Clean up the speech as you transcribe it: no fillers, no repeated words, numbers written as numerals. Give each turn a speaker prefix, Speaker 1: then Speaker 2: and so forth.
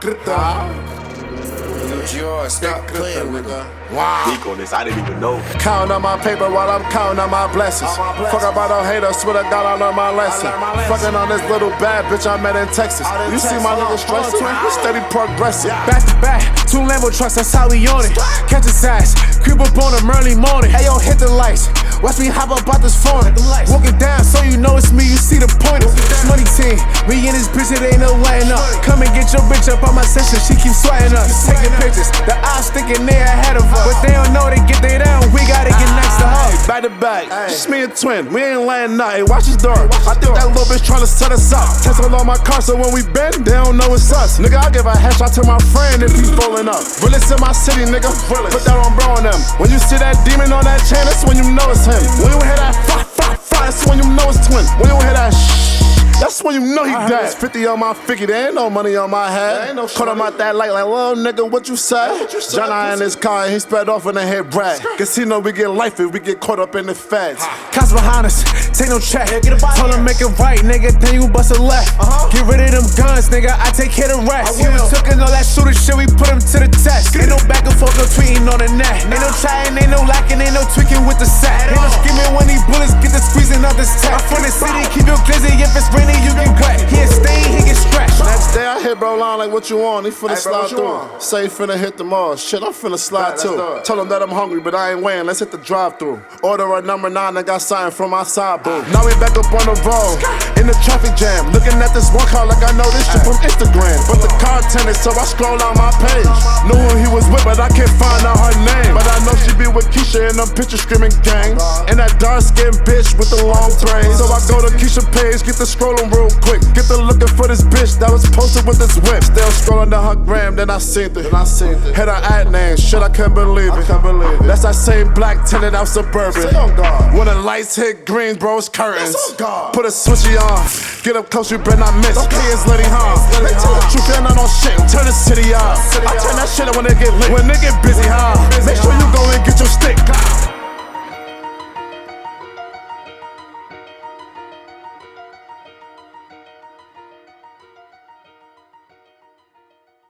Speaker 1: Stop playing with her.
Speaker 2: Wow. Deep on this, I didn't even know.
Speaker 3: Counting on my paper while I'm counting on my blessings. Fuck about no haters, swear to God I learned my lesson. Fucking on this little bad bitch I met in Texas. You see my nigga stressing? We steady progressing.
Speaker 4: Back to back, 2 Lambo trucks, that's how we on it. Catch his ass, creep up on him early morning. Ayo, hit the lights, watch me hop up out this phone. Walk it down so you know it's me, you see the pointer. Money team, we in this bitch, it ain't no letting up. Come and get your bitch up on my session, she keep sweating us. Taking pictures, the eyes thinking they ahead of us. But they don't know they get they down, we gotta get next to her.
Speaker 3: Back to back, just me and Twin, we ain't laying nothing. Watch his door, I think that little bitch tryna set us up. Tesla on my car, so when we bend, they don't know it's us. Nigga, I give a headshot to my friend if he rolling up. Realest in my city, nigga, put that on bro on them. When you see that demon on that chain, that's when you know it's him. When you hear that that's when you know it's Twin. When you hear that that's when you know he dead. 50 on my figgy, there ain't no money on my head. Caught him out that light like, little nigga, what you say? John I in his car and he sped off in the head brag. Casino, we get life if we get caught up in the feds.
Speaker 4: Cops behind us, take no check. Told him make it right, nigga, then you bust a left. Get rid of them guns, nigga, I take care of the rest. He was took all that shooter shit, we put him to the test. Ain't no back and forth, no tweeting on the net. Ain't no trying, ain't no lacking, ain't no tweaking with the set. Ain't no skimming when these bullets get the squeezing of this tech. I'm from the city, keep your glizzy, if it's raining, you get wet. He a stain, he get stretched.
Speaker 3: Next day I hit bro line like, what you want? He finna slide through. Say he finna hit the mall. Shit, I'm finna slide too. Tell him that I'm hungry, but I ain't weighing. Let's hit the drive-through. Order a number 9, I got signed from my side, boo. Now we back up on the road, in the traffic jam. Looking at this one car like I know this shit from Instagram. But the car attendant, so I scroll on my page. Knew who he was with, but I can't find out her name. But I know she be with Keisha in them pictures screaming gang. And that dark-skinned bitch with the long braids. So I go to Keisha page, get the scrolling real quick. Get the looking for this bitch that was posted with this whip. Still scrolling down her gram, then I seen it. Hit her ad name, shit, I can't believe it. That's that same black tenant out suburban. When the lights hit green, bro, it's curtains. Put a switchy on, get up close, you better not miss. Kids letting harm. They tell the truth, they're not on shit. Turn the city on. I turn that shit up when they get lit. When they get busy, huh? Make sure you go and get your stick.